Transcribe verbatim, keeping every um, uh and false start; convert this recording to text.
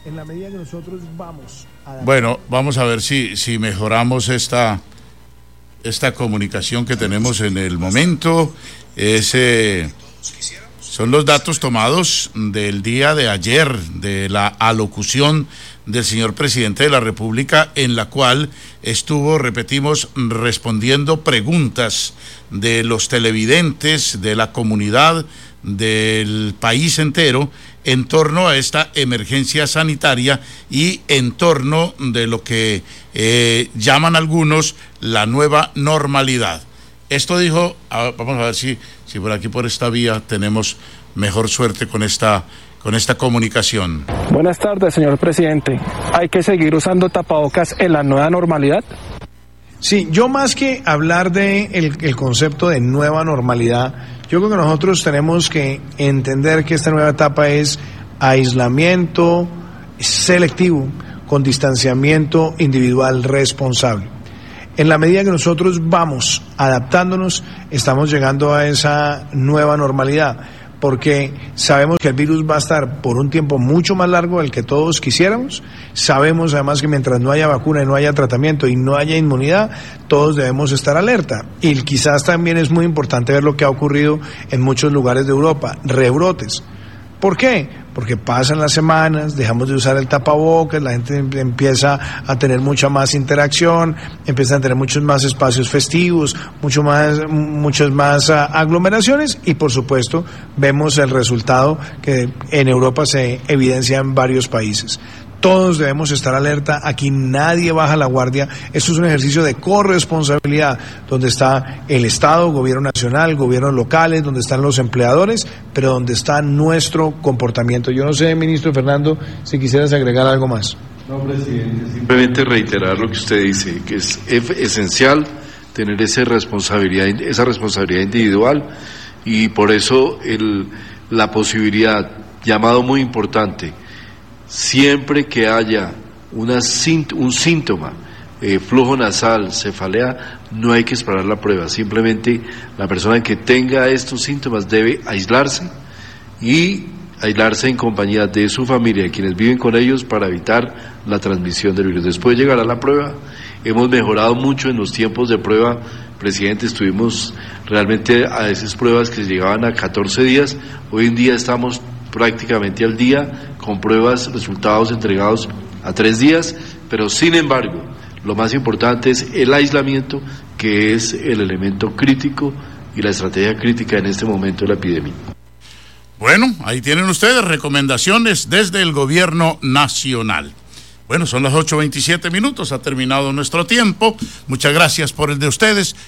En la medida que nosotros vamos a... Bueno, vamos a ver si, si mejoramos esta, esta comunicación que tenemos en el momento. Es, eh, son los datos tomados del día de ayer, de la alocución del señor presidente de la República, en la cual estuvo, repetimos, respondiendo preguntas de los televidentes, de la comunidad, del país entero, en torno a esta emergencia sanitaria y en torno de lo que eh, llaman algunos la nueva normalidad. Esto dijo, a, vamos a ver si, si por aquí, por esta vía, tenemos mejor suerte con esta, con esta comunicación. Buenas tardes, señor presidente. ¿Hay que seguir usando tapabocas en la nueva normalidad? Sí, yo más que hablar de el, el concepto de nueva normalidad, yo creo que nosotros tenemos que entender que esta nueva etapa es aislamiento selectivo con distanciamiento individual responsable. En la medida que nosotros vamos adaptándonos, estamos llegando a esa nueva normalidad, porque sabemos que el virus va a estar por un tiempo mucho más largo del que todos quisiéramos. Sabemos además que mientras no haya vacuna y no haya tratamiento y no haya inmunidad, todos debemos estar alerta. Y quizás también es muy importante ver lo que ha ocurrido en muchos lugares de Europa, rebrotes. ¿Por qué? Porque pasan las semanas, dejamos de usar el tapabocas, la gente empieza a tener mucha más interacción, empiezan a tener muchos más espacios festivos, mucho más, muchas más aglomeraciones y por supuesto vemos el resultado que en Europa se evidencia en varios países. Todos debemos estar alerta, aquí nadie baja la guardia, esto es un ejercicio de corresponsabilidad, donde está el Estado, gobierno nacional, gobiernos locales, donde están los empleadores, pero donde está nuestro comportamiento. Yo no sé, ministro Fernando, si quisieras agregar algo más. No, presidente, simplemente reiterar lo que usted dice, que es esencial tener esa responsabilidad, esa responsabilidad individual, y por eso el, la posibilidad, llamado muy importante, siempre que haya una, un síntoma, eh, flujo nasal, cefalea, no hay que esperar la prueba, simplemente la persona que tenga estos síntomas debe aislarse y aislarse en compañía de su familia, de quienes viven con ellos, para evitar la transmisión del virus. Después llegará la prueba. Hemos mejorado mucho en los tiempos de prueba, presidente, estuvimos realmente a esas pruebas que llegaban a catorce días, hoy en día estamos prácticamente al día, con pruebas, resultados entregados a tres días, pero sin embargo, lo más importante es el aislamiento, que es el elemento crítico y la estrategia crítica en este momento de la epidemia. Bueno, ahí tienen ustedes recomendaciones desde el gobierno nacional. Bueno, son las ocho veintisiete minutos, ha terminado nuestro tiempo. Muchas gracias por el de ustedes.